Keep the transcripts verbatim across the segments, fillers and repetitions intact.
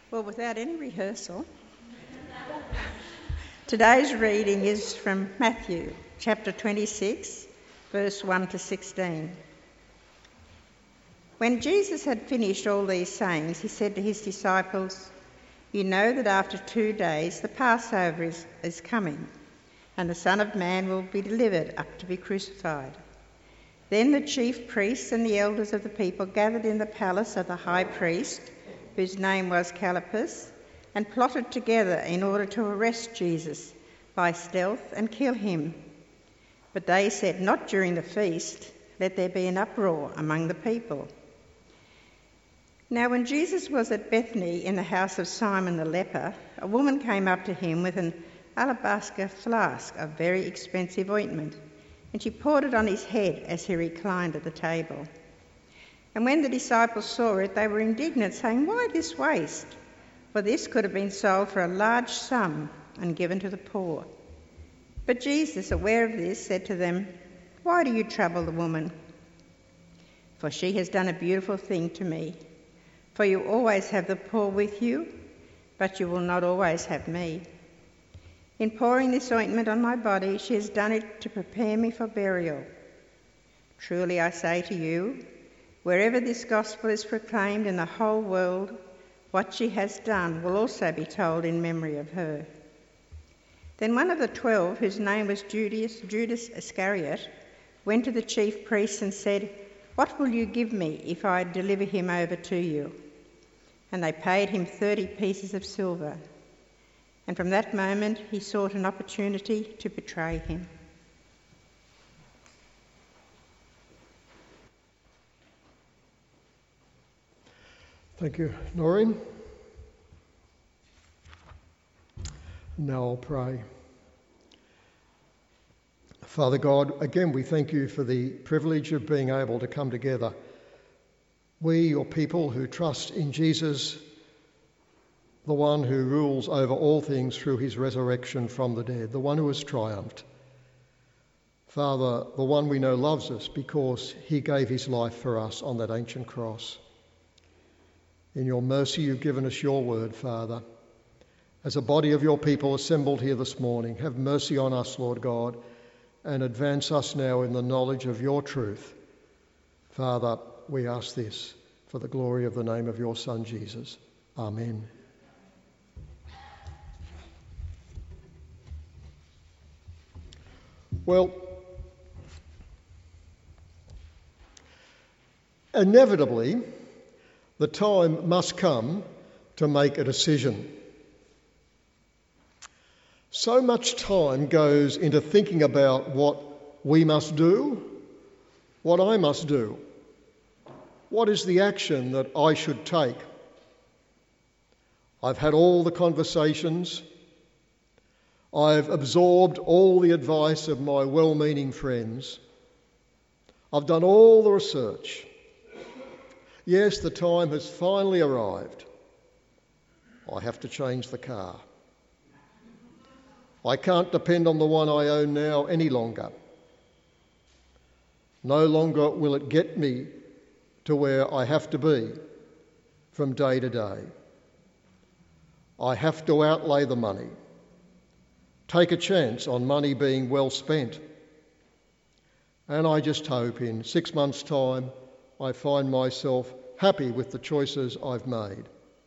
Well, without any rehearsal, today's reading is from Matthew chapter twenty-six, verse one to sixteen. When Jesus had finished all these sayings, he said to his disciples, "You know that after two days the Passover is, is coming, and the Son of Man will be delivered up to be crucified." Then the chief priests and the elders of the people gathered in the palace of the high priest, whose name was Caiaphas, and plotted together in order to arrest Jesus by stealth and kill him. But they said, "Not during the feast, let there be an uproar among the people." Now when Jesus was at Bethany in the house of Simon the leper, a woman came up to him with an alabaster flask of very expensive ointment, and she poured it on his head as he reclined at the table. And when the disciples saw it, they were indignant, saying, "Why this waste? For this could have been sold for a large sum and given to the poor." But Jesus, aware of this, said to them, "Why do you trouble the woman? For she has done a beautiful thing to me. For you always have the poor with you, but you will not always have me. In pouring this ointment on my body, she has done it to prepare me for burial. Truly I say to you, wherever this gospel is proclaimed in the whole world, what she has done will also be told in memory of her." Then one of the twelve, whose name was Judas, Judas Iscariot, went to the chief priests and said, "What will you give me if I deliver him over to you?" And they paid him thirty pieces of silver. And from that moment he sought an opportunity to betray him. Thank you, Noreen. Now I'll pray. Father God, again we thank you for the privilege of being able to come together. We, your people who trust in Jesus, the one who rules over all things through his resurrection from the dead, the one who has triumphed. Father, the one we know loves us because he gave his life for us on that ancient cross. In your mercy, you've given us your word, Father. As a body of your people assembled here this morning, have mercy on us, Lord God, and advance us now in the knowledge of your truth. Father, we ask this for the glory of the name of your Son, Jesus. Amen. Well, inevitably, the time must come to make a decision. So much time goes into thinking about what we must do, what I must do. What is the action that I should take? I've had all the conversations. I've absorbed all the advice of my well-meaning friends. I've done all the research. Yes, the time has finally arrived. I have to change the car. I can't depend on the one I own now any longer. No longer will it get me to where I have to be from day to day. I have to outlay the money, take a chance on money being well spent. And I just hope in six months' time I find myself happy with the choices I've made.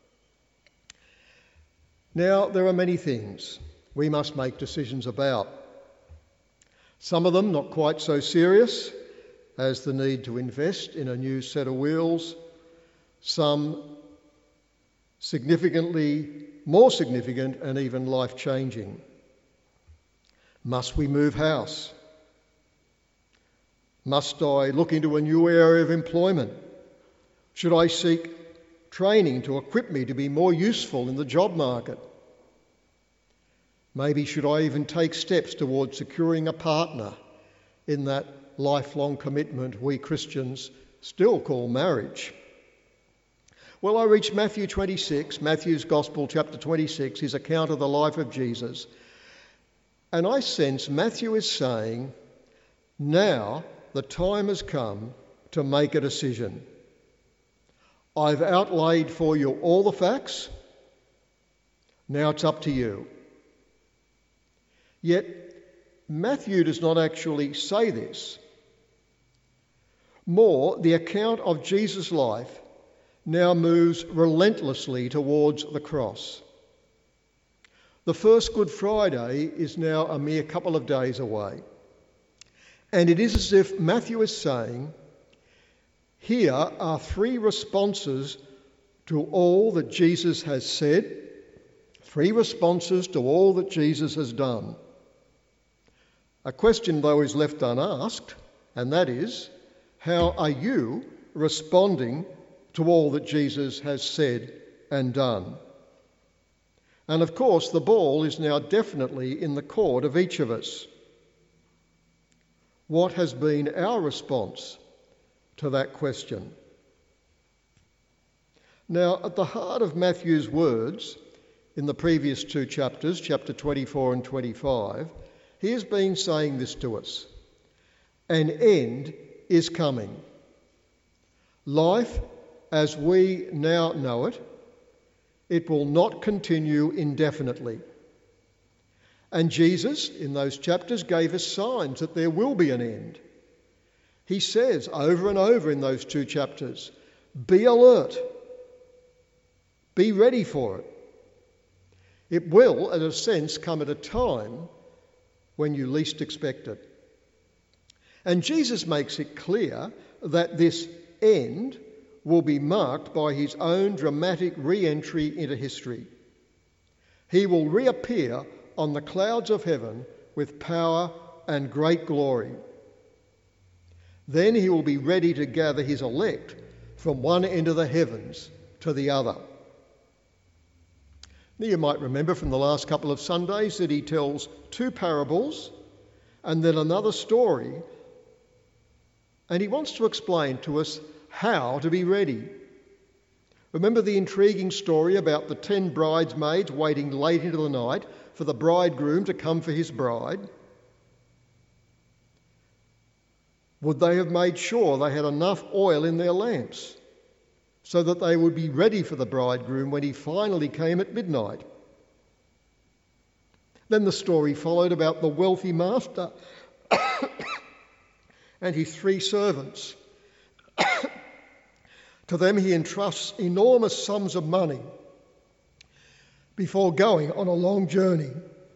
Now, there are many things we must make decisions about. Some of them not quite so serious as the need to invest in a new set of wheels. Some significantly more significant and even life-changing. Must we move house? Must I look into a new area of employment? Should I seek training to equip me to be more useful in the job market? Maybe should I even take steps towards securing a partner in that lifelong commitment we Christians still call marriage? Well, I reached Matthew twenty-six, Matthew's Gospel, chapter twenty-six, his account of the life of Jesus. And I sense Matthew is saying, now the time has come to make a decision. I've outlaid for you all the facts. Now it's up to you. Yet Matthew does not actually say this. More, the account of Jesus' life now moves relentlessly towards the cross. The first Good Friday is now a mere couple of days away. And it is as if Matthew is saying, here are three responses to all that Jesus has said, three responses to all that Jesus has done. A question, though, is left unasked, and that is, how are you responding to all that Jesus has said and done? And of course, the ball is now definitely in the court of each of us. What has been our response to that question? Now, at the heart of Matthew's words in the previous two chapters, chapter twenty-four and twenty-five, he has been saying this to us. An end is coming. Life as we now know it, it will not continue indefinitely. And Jesus, in those chapters, gave us signs that there will be an end. He says over and over in those two chapters, be alert, be ready for it. It will, in a sense, come at a time when you least expect it. And Jesus makes it clear that this end will be marked by his own dramatic re-entry into history. He will reappear on the clouds of heaven with power and great glory. Then he will be ready to gather his elect from one end of the heavens to the other. Now, you might remember from the last couple of Sundays that he tells two parables and then another story, and he wants to explain to us how to be ready. Remember the intriguing story about the ten bridesmaids waiting late into the night for the bridegroom to come for his bride? Would they have made sure they had enough oil in their lamps so that they would be ready for the bridegroom when he finally came at midnight? Then the story followed about the wealthy master and his three servants. To them he entrusts enormous sums of money before going on a long journey.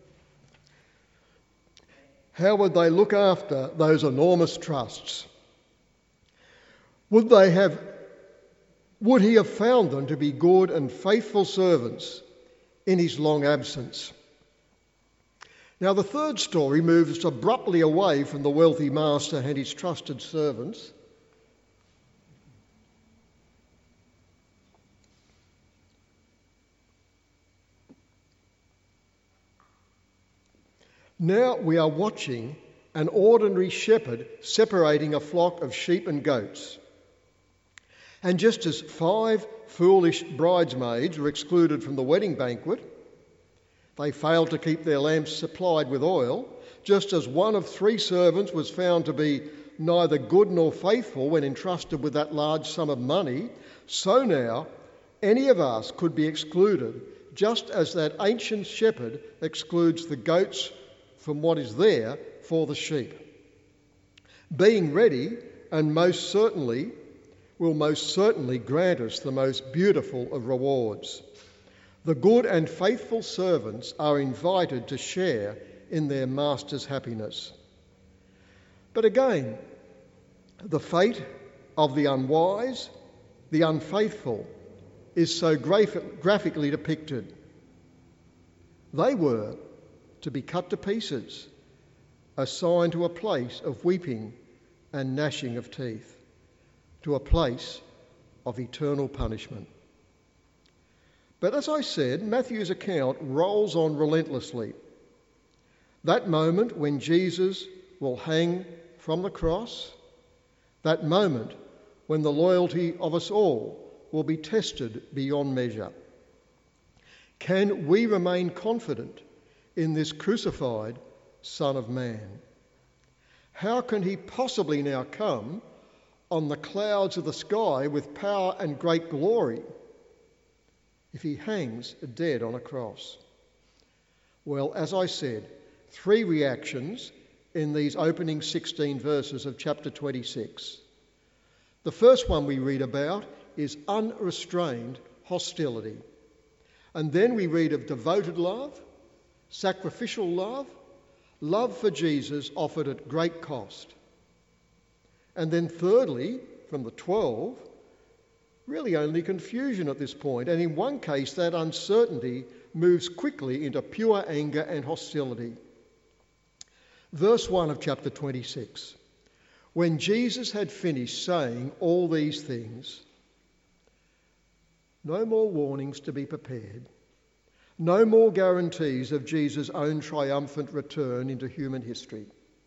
How would they look after those enormous trusts? Would they have, would he have found them to be good and faithful servants in his long absence? Now, the third story moves abruptly away from the wealthy master and his trusted servants. Now we are watching an ordinary shepherd separating a flock of sheep and goats. And just as five foolish bridesmaids were excluded from the wedding banquet, they failed to keep their lamps supplied with oil, just as one of three servants was found to be neither good nor faithful when entrusted with that large sum of money, so now any of us could be excluded, just as that ancient shepherd excludes the goats from what is there for the sheep. Being ready and most certainly will most certainly grant us the most beautiful of rewards. The good and faithful servants are invited to share in their master's happiness. But again, the fate of the unwise, the unfaithful, is so graph- graphically depicted. They were to be cut to pieces, assigned to a place of weeping and gnashing of teeth, to a place of eternal punishment. But as I said, Matthew's account rolls on relentlessly. That moment when Jesus will hang from the cross, that moment when the loyalty of us all will be tested beyond measure. Can we remain confident in this crucified Son of Man? How can he possibly now come on the clouds of the sky with power and great glory if he hangs dead on a cross? Well, as I said, three reactions in these opening sixteen verses of chapter twenty-six. The first one we read about is unrestrained hostility. And then we read of devoted love, sacrificial love, love for Jesus offered at great cost. And then thirdly, from the twelve, really only confusion at this point. And in one case, that uncertainty moves quickly into pure anger and hostility. Verse one of chapter twenty-six. When Jesus had finished saying all these things, no more warnings to be prepared, no more guarantees of Jesus' own triumphant return into human history.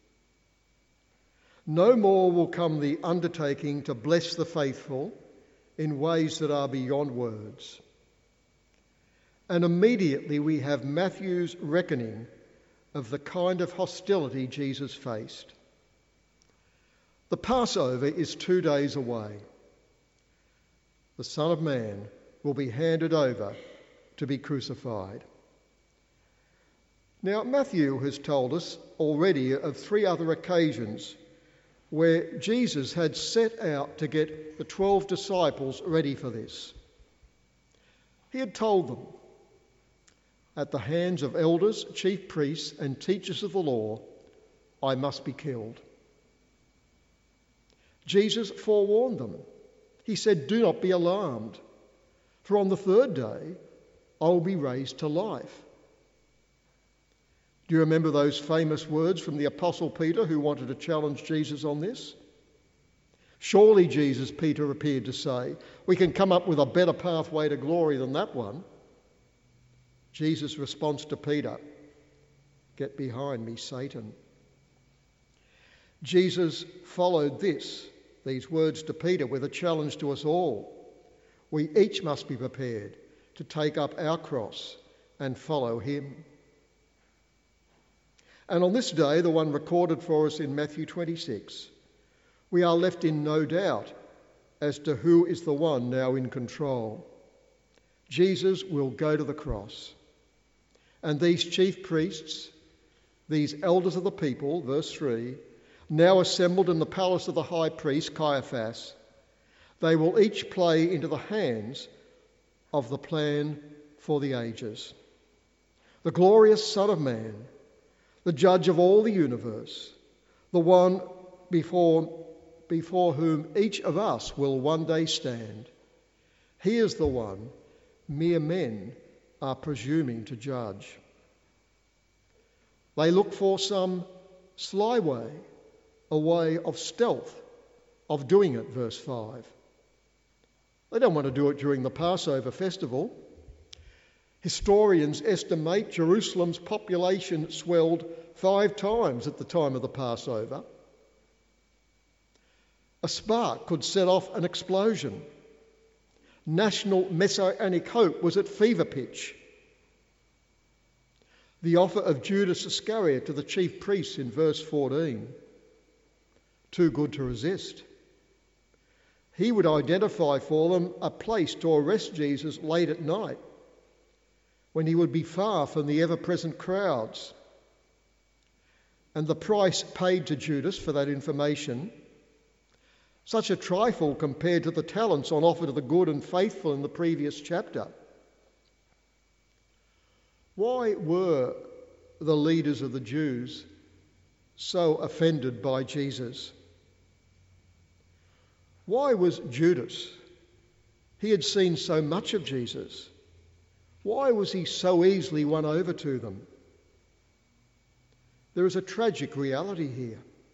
No more will come the undertaking to bless the faithful in ways that are beyond words. And immediately we have Matthew's reckoning of the kind of hostility Jesus faced. The Passover is two days away. The Son of Man will be handed over to be crucified. Now, Matthew has told us already of three other occasions where Jesus had set out to get the twelve disciples ready for this. He had told them, at the hands of elders, chief priests, and teachers of the law, I must be killed. Jesus forewarned them. He said, do not be alarmed, for on the third day I will be raised to life. Do you remember those famous words from the Apostle Peter, who wanted to challenge Jesus on this? Surely, Jesus, Peter appeared to say, we can come up with a better pathway to glory than that one. Jesus' response to Peter, get behind me, Satan. Jesus followed this, these words to Peter, with a challenge to us all. We each must be prepared to take up our cross and follow him. And on this day, the one recorded for us in Matthew twenty-six, we are left in no doubt as to who is the one now in control. Jesus will go to the cross. And these chief priests, these elders of the people, verse three, now assembled in the palace of the high priest, Caiaphas, they will each play into the hands of the plan for the ages. The glorious Son of Man, the judge of all the universe, the one before, before whom each of us will one day stand. He is the one mere men are presuming to judge. They look for some sly way, a way of stealth, of doing it, verse five. They don't want to do it during the Passover festival. Historians estimate Jerusalem's population swelled five times at the time of the Passover. A spark could set off an explosion. National messianic hope was at fever pitch. The offer of Judas Iscariot to the chief priests in verse fourteen, too good to resist. He would identify for them a place to arrest Jesus late at night, when he would be far from the ever-present crowds. And the price paid to Judas for that information, such a trifle compared to the talents on offer to the good and faithful in the previous chapter. Why were the leaders of the Jews so offended by Jesus? Why was Judas? He had seen so much of Jesus. Why was he so easily won over to them? There is a tragic reality here.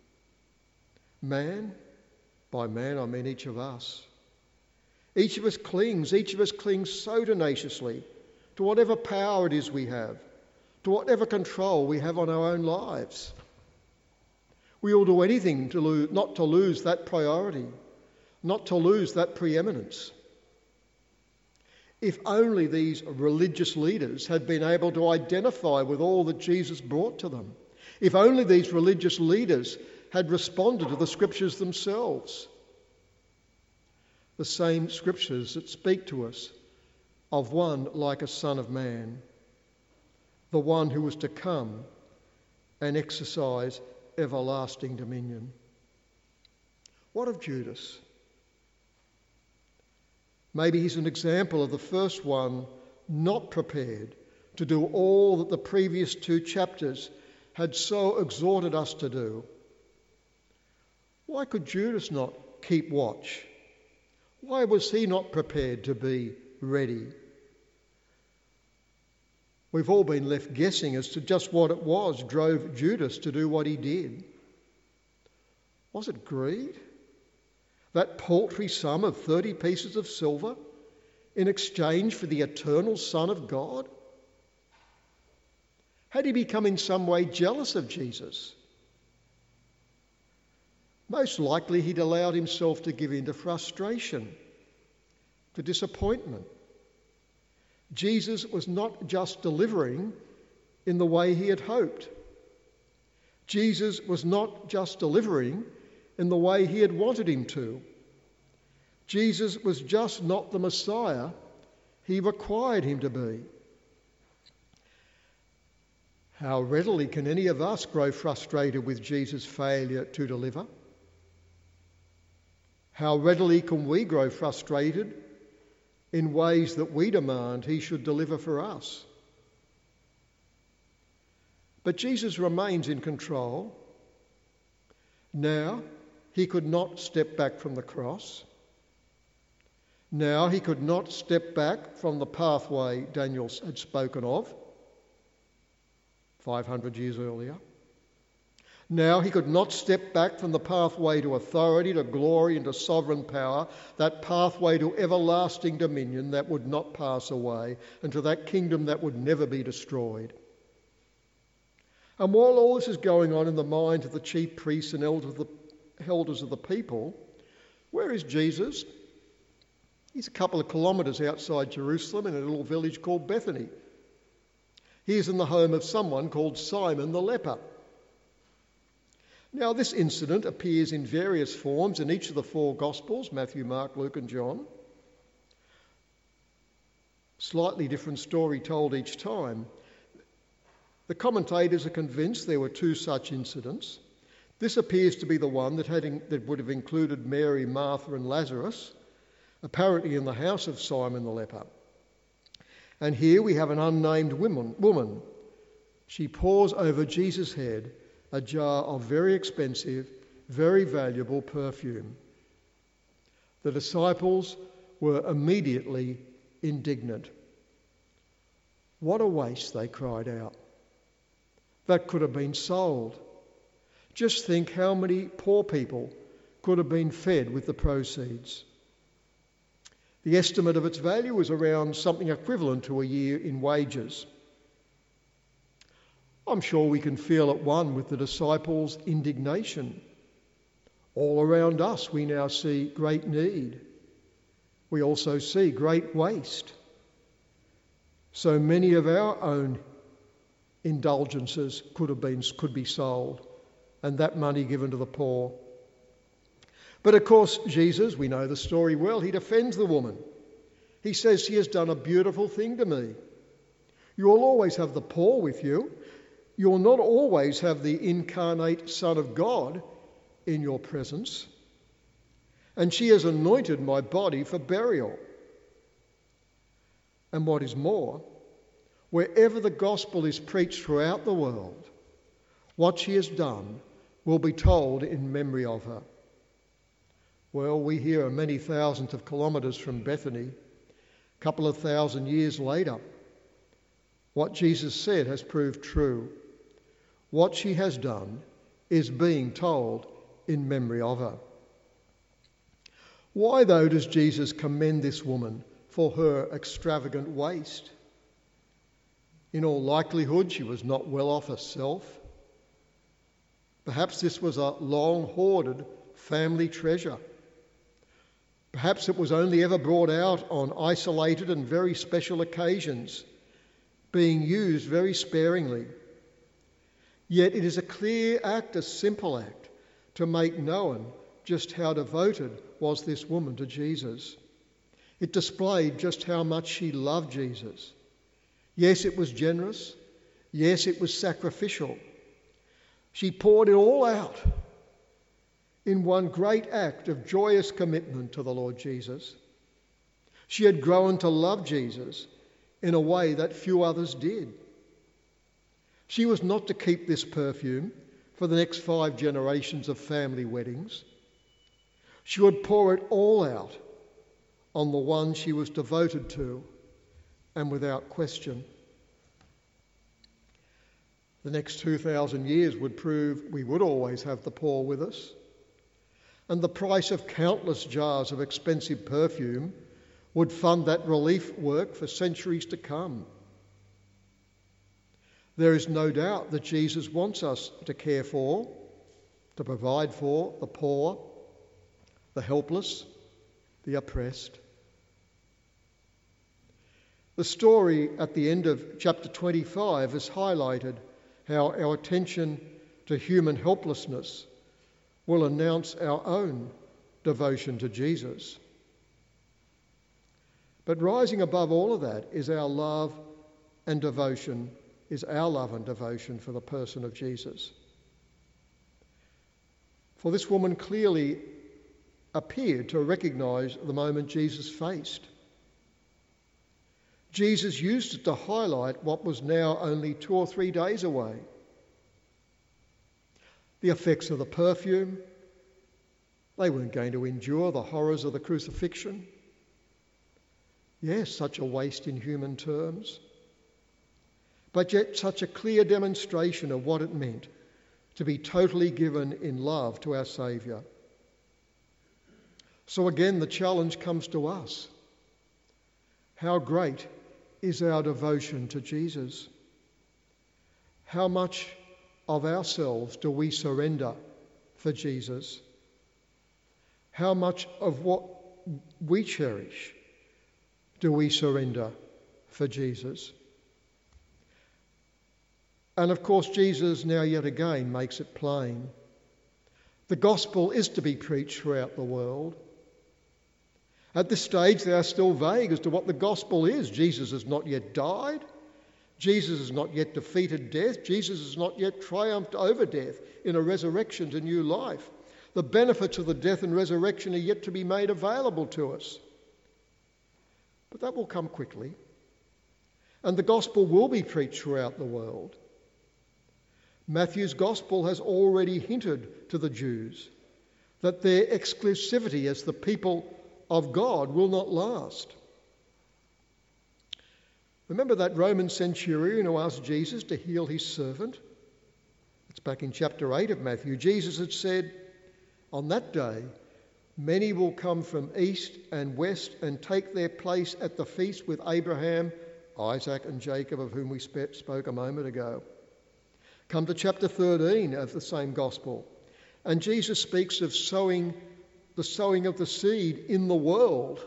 Man, by man I mean each of us. Each of us clings, each of us clings so tenaciously to whatever power it is we have, to whatever control we have on our own lives. We will do anything to lose, not to lose that priority, not to lose that preeminence. If only these religious leaders had been able to identify with all that Jesus brought to them. If only these religious leaders had responded to the scriptures themselves. The same scriptures that speak to us of one like a son of man. the one who was to come and exercise everlasting dominion. What of Judas? Maybe he's an example of the first one not prepared to do all that the previous two chapters had so exhorted us to do. Why could Judas not keep watch? Why was he not prepared to be ready? We've all been left guessing as to just what it was drove Judas to do what he did. Was it greed? That paltry sum of thirty pieces of silver in exchange for the eternal Son of God? Had he become in some way jealous of Jesus? Most likely he'd allowed himself to give in to frustration, to disappointment. Jesus was not just delivering in the way he had hoped. Jesus was not just delivering in the way he had wanted him to. Jesus was just not the Messiah he required him to be. How readily can any of us grow frustrated with Jesus' failure to deliver? How readily can we grow frustrated in ways that we demand he should deliver for us? But Jesus remains in control. Now he could not step back from the cross. Now he could not step back from the pathway Daniel had spoken of five hundred years earlier. Now he could not step back from the pathway to authority, to glory and to sovereign power, that pathway to everlasting dominion that would not pass away, and to that kingdom that would never be destroyed. And while all this is going on in the minds of the chief priests and elders of the, elders of the people, where is Jesus? He's a couple of kilometres outside Jerusalem in a little village called Bethany. He is in the home of someone called Simon the leper. Now, this incident appears in various forms in each of the four Gospels, Matthew, Mark, Luke and John. Slightly different story told each time. The commentators are convinced there were two such incidents. This appears to be the one that, had in, that would have included Mary, Martha and Lazarus, apparently in the house of Simon the leper. And here we have an unnamed woman. woman. She pours over Jesus' head a jar of very expensive, very valuable perfume. The disciples were immediately indignant. What a waste, they cried out. That could have been sold. Just think how many poor people could have been fed with the proceeds. The estimate of its value was around something equivalent to a year in wages. I'm sure we can feel at one with the disciples' indignation. All around us we now see great need. We also see great waste. So many of our own indulgences could have been could be sold, and that money given to the poor. But of course, Jesus, we know the story well, he defends the woman. He says, "She has done a beautiful thing to me. You will always have the poor with you. You will not always have the incarnate Son of God in your presence. And she has anointed my body for burial." And what is more, wherever the gospel is preached throughout the world, what she has done will be told in memory of her. Well, we here are many thousands of kilometres from Bethany, a couple of thousand years later. What Jesus said has proved true. What she has done is being told in memory of her. Why, though, does Jesus commend this woman for her extravagant waste? In all likelihood, she was not well off herself. Perhaps this was a long-hoarded family treasure. Perhaps it was only ever brought out on isolated and very special occasions, being used very sparingly. Yet it is a clear act, a simple act, to make known just how devoted was this woman to Jesus. It displayed just how much she loved Jesus. Yes, it was generous. Yes, it was sacrificial. She poured it all out in one great act of joyous commitment to the Lord Jesus. She had grown to love Jesus in a way that few others did. She was not to keep this perfume for the next five generations of family weddings. She would pour it all out on the one she was devoted to, and without question. The next two thousand years would prove we would always have the poor with us, and the price of countless jars of expensive perfume would fund that relief work for centuries to come. There is no doubt that Jesus wants us to care for, to provide for the poor, the helpless, the oppressed. The story at the end of chapter twenty-five has highlighted how our attention to human helplessness will announce our own devotion to Jesus. But rising above all of that is our love and devotion, is our love and devotion for the person of Jesus. For this woman clearly appeared to recognise the moment Jesus faced. Jesus used it to highlight what was now only two or three days away. The effects of the perfume, they weren't going to endure the horrors of the crucifixion. Yes, such a waste in human terms, but yet such a clear demonstration of what it meant to be totally given in love to our Saviour. So again, the challenge comes to us. How great is our devotion to Jesus? How much of ourselves do we surrender for Jesus? How much of what we cherish do we surrender for Jesus? And of course, Jesus now yet again makes it plain. The gospel is to be preached throughout the world. At this stage, they are still vague as to what the gospel is. Jesus has not yet died. Jesus has not yet defeated death. Jesus has not yet triumphed over death in a resurrection to new life. The benefits of the death and resurrection are yet to be made available to us. But that will come quickly. And the gospel will be preached throughout the world. Matthew's gospel has already hinted to the Jews that their exclusivity as the people of God will not last. Remember that Roman centurion who asked Jesus to heal his servant? It's back in chapter eight of Matthew. Jesus had said, on that day, many will come from east and west and take their place at the feast with Abraham, Isaac and Jacob, of whom we spoke a moment ago. Come to chapter thirteen of the same gospel, and Jesus speaks of sowing, the sowing of the seed in the world.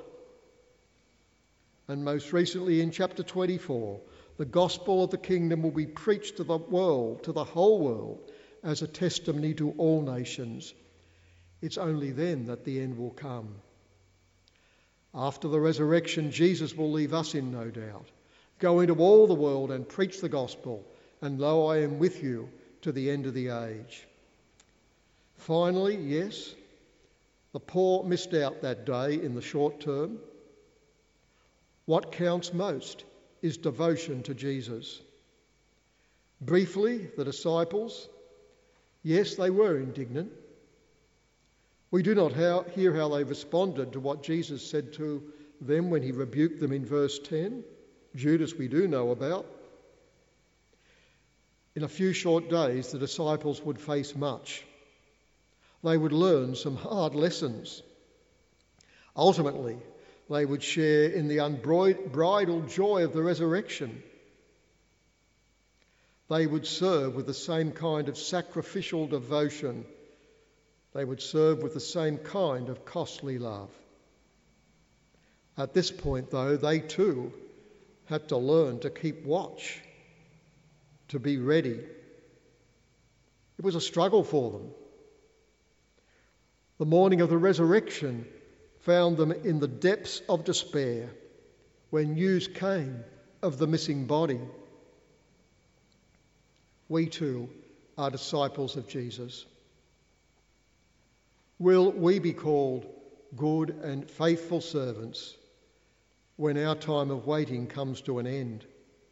And most recently in chapter twenty-four, the gospel of the kingdom will be preached to the world, to the whole world, as a testimony to all nations. It's only then that the end will come. After the resurrection, Jesus will leave us in no doubt. Go into all the world and preach the gospel, and lo, I am with you to the end of the age. Finally, yes, the poor missed out that day in the short term. What counts most is devotion to Jesus. Briefly, the disciples, yes, they were indignant. We do not how, hear how they responded to what Jesus said to them when he rebuked them in verse ten. Judas we do know about. In a few short days, the disciples would face much. They would learn some hard lessons. Ultimately, they would share in the unbridled joy of the resurrection. They would serve with the same kind of sacrificial devotion. They would serve with the same kind of costly love. At this point, though, they too had to learn to keep watch, to be ready. It was a struggle for them. The morning of the resurrection found them in the depths of despair when news came of the missing body. we too are disciples of Jesus? Will we be called good and faithful servants when our time of waiting comes to an end?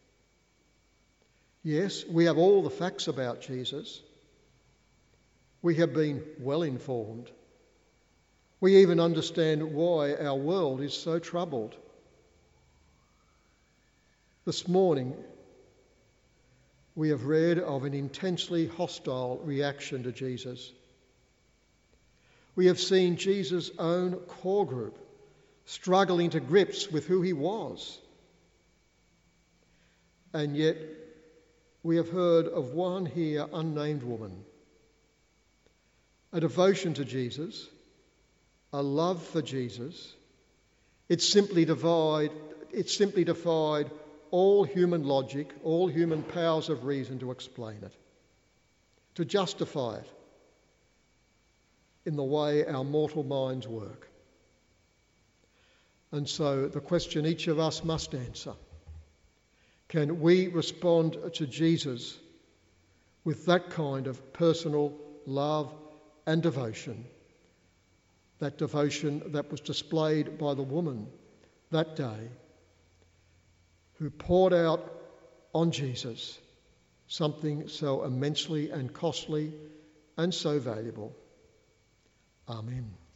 Yes, we have all the facts about Jesus. We have been well informed. We even understand why our world is so troubled. This morning, we have read of an intensely hostile reaction to Jesus. We have seen Jesus' own core group struggling to grips with who he was. And yet, we have heard of one here unnamed woman, a devotion to Jesus, a love for Jesus. It simply defied, it simply defied all human logic, all human powers of reason to explain it, to justify it in the way our mortal minds work. And so the question each of us must answer: can we respond to Jesus with that kind of personal love and devotion, that devotion that was displayed by the woman that day, who poured out on Jesus something so immensely and costly and so valuable? Amen.